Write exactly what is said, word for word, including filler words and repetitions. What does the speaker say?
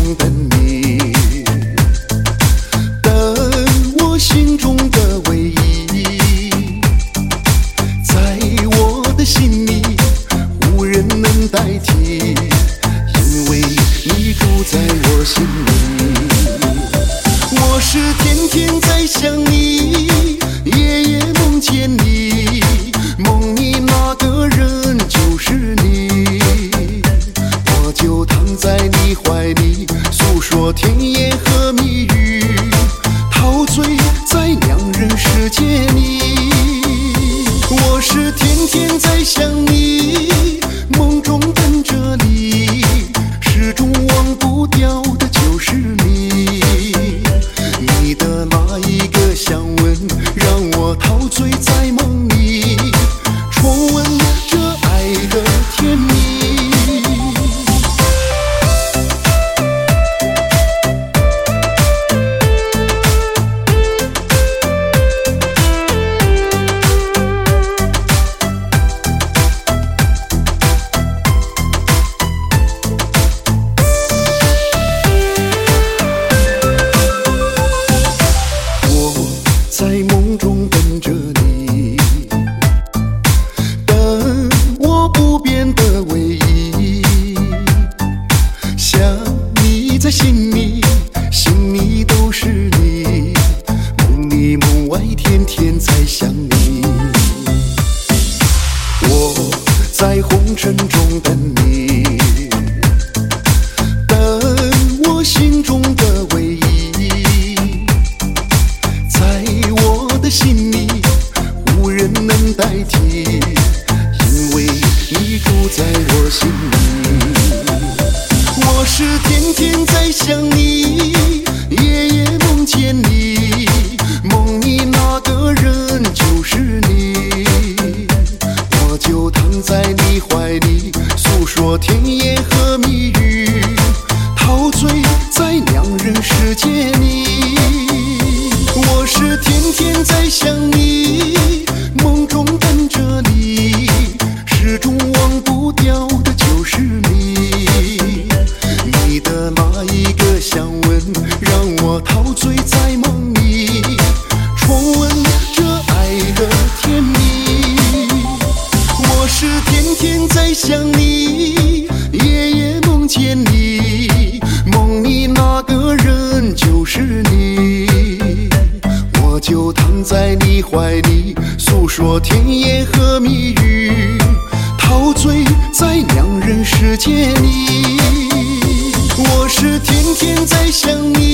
的你，等我心中的唯一，在我的心里无人能代替，因为你住在我心里。我是天天在想你，夜夜梦见你，梦里那个人就是你，我就躺在你怀里，诉说甜言和蜜语，陶醉在两人世界里。我是天天在想你，梦中等着你，始终忘不掉的就是你，你的那一个香吻让我陶醉在梦里，重温这爱的甜蜜。在梦中等着你，等我不变的唯一，想你在心里，心里都是你，梦里梦外天天在想你。我在红尘中等你，等我心中的唯一，心里无人能代替，因为你住在我心里。我是天天在想你，夜夜梦见你，梦里那个人就是你，我就躺在你怀里，诉说甜言和蜜语，陶醉在两人世界里。我是天天在想你，梦中等着你，始终忘不掉的就是你，你的那一个香吻让我陶醉在梦里，重温这爱的甜蜜。我是天天在想你，夜夜梦见你，梦里那个人就是你，我就躺在你怀里，诉说甜言和蜜语，陶醉在两人世界里。我是天天在想你，